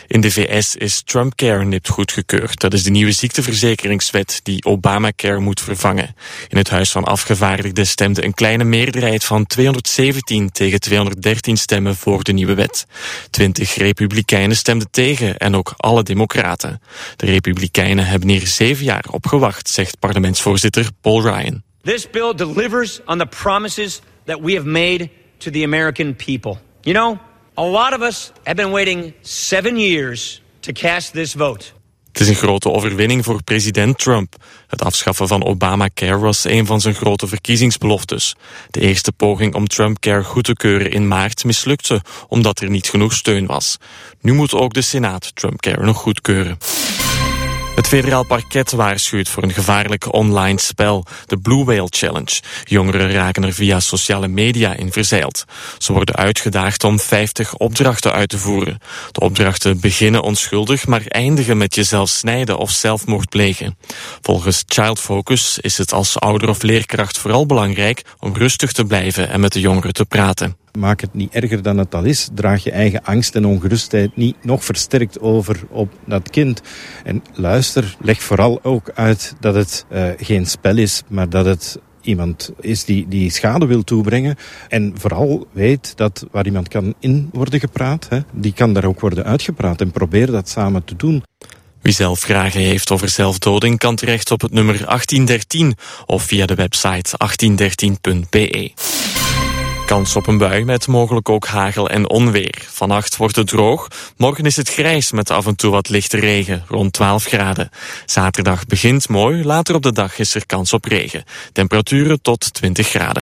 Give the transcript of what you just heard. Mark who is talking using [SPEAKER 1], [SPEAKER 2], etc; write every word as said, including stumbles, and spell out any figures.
[SPEAKER 1] In de V S is Trumpcare nipt goedgekeurd. Dat is de nieuwe ziekteverzekeringswet die Obamacare moet vervangen. In het Huis van Afgevaardigden stemde een kleine meerderheid van tweehonderdzeventien tegen tweehonderddertien stemmen voor de nieuwe wet. Twintig republikeinen stemden tegen en ook alle democraten. De republikeinen hebben hier zeven jaar op gewacht, zegt parlementsvoorzitter Paul Ryan.
[SPEAKER 2] This bill delivers on the promises that we have made to the American people. You know, a lot of us have been waiting seven years to cast this vote.
[SPEAKER 1] Het is een grote overwinning voor president Trump. Het afschaffen van Obamacare was een van zijn grote verkiezingsbeloftes. De eerste poging om Trumpcare goed te keuren in maart mislukte, omdat er niet genoeg steun was. Nu moet ook de Senaat Trumpcare nog goedkeuren. Het federaal parket waarschuwt voor een gevaarlijk online spel, de Blue Whale Challenge. Jongeren raken er via sociale media in verzeild. Ze worden uitgedaagd om vijftig opdrachten uit te voeren. De opdrachten beginnen onschuldig, maar eindigen met jezelf snijden of zelfmoord plegen. Volgens Child Focus is het als ouder of leerkracht vooral belangrijk om rustig te blijven en met de jongeren te praten.
[SPEAKER 3] Maak het niet erger dan het al is. Draag je eigen angst en ongerustheid niet nog versterkt over op dat kind. En luister, leg vooral ook uit dat het uh, geen spel is, maar dat het iemand is die, die schade wil toebrengen. En vooral weet dat waar iemand kan in worden gepraat, hè, die kan daar ook worden uitgepraat. En probeer dat samen te doen.
[SPEAKER 1] Wie zelf vragen heeft over zelfdoding kan terecht op het nummer achttien dertien of via de website achttien dertien punt b e. Kans op een bui met mogelijk ook hagel en onweer. Vannacht wordt het droog. Morgen is het grijs met af en toe wat lichte regen, rond twaalf graden. Zaterdag begint mooi, later op de dag is er kans op regen. Temperaturen tot twintig graden.